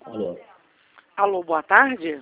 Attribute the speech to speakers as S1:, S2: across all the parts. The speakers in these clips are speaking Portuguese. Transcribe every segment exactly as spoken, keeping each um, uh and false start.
S1: Alô.
S2: Alô, boa tarde.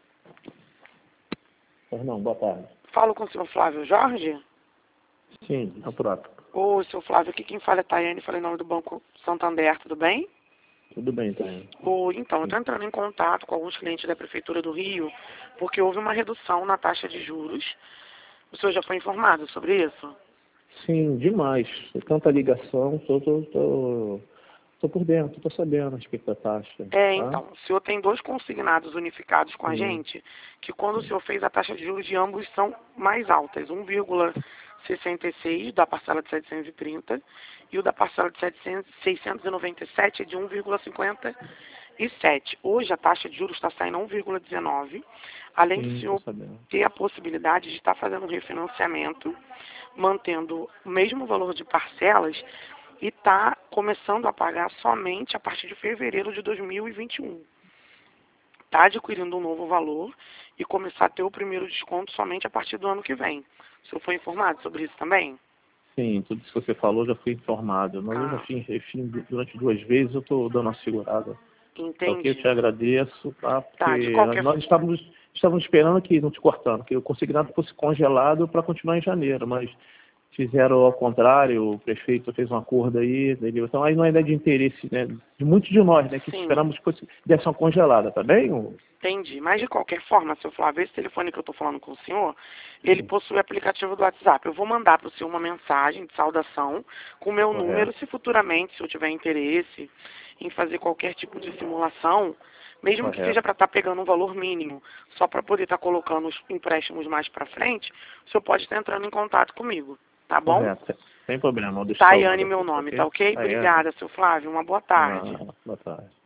S1: Fernão, boa tarde.
S2: Falo com o senhor Flávio Jorge?
S1: Sim, é o próprio.
S2: Ô, senhor Flávio, aqui quem fala é Tayane, falei em nome do Banco Santander, tudo bem?
S1: Tudo bem, Tayane.
S2: Ô, então, eu estou entrando em contato com alguns clientes da Prefeitura do Rio, porque houve uma redução na taxa de juros. O senhor já foi informado sobre isso?
S1: Sim, demais. Tanta ligação, tô, tô, tô, tô por dentro, tô sabendo a respeito da taxa.
S2: É,
S1: Tá?
S2: então, o senhor tem dois consignados unificados com a
S1: Sim.
S2: gente, que quando o senhor fez a taxa de juros de ambos são mais altas, um vírgula sessenta e seis da parcela de setecentos e trinta e o da parcela de setecentos, seiscentos e noventa e sete é de um vírgula cinquenta e sete. Hoje a taxa de juros está saindo a um vírgula dezenove, além do
S1: Sim, tô
S2: senhor
S1: sabendo.
S2: ter a possibilidade de estar fazendo um refinanciamento, mantendo o mesmo valor de parcelas e está começando a pagar somente a partir de fevereiro de dois mil e vinte e um. Está adquirindo um novo valor e começar a ter o primeiro desconto somente a partir do ano que vem. O senhor foi informado sobre isso também?
S1: Sim, tudo isso que você falou já fui informado. Mas eu já
S2: Ah,
S1: fiz, eu fiz durante duas vezes, eu estou dando uma segurada. Tá ok? Eu te
S2: entendi.
S1: agradeço, tá?
S2: Tá, de
S1: Porque
S2: qualquer
S1: nós estávamos, estávamos esperando que, não te cortando, que o consignado fosse congelado para continuar em janeiro, mas fizeram ao contrário, o prefeito fez um acordo aí, entendeu? Então aí não é de interesse, né, de muitos de nós, né, que
S2: sim,
S1: esperamos que fosse, desse uma congelada, tá bem? Ô?
S2: entendi. Mas de qualquer forma, seu Flávio, esse telefone que eu estou falando com o senhor, ele possui o aplicativo do WhatsApp. Eu vou mandar para o senhor uma mensagem de saudação com o meu número,
S1: Correto,
S2: se futuramente, se eu tiver interesse em fazer qualquer tipo de simulação, mesmo que seja
S1: correto.
S2: para estar pegando um valor mínimo, só para poder estar colocando os empréstimos mais para frente, o senhor pode estar entrando em contato comigo, tá bom?
S1: Correto, sem problema, eu deixo
S2: Tayane,
S1: salvado
S2: meu
S1: aqui, tá
S2: nome, tá
S1: ok?
S2: ok?
S1: Aí, é,
S2: Obrigada, seu Flávio. Uma boa tarde.
S1: ah, boa tarde.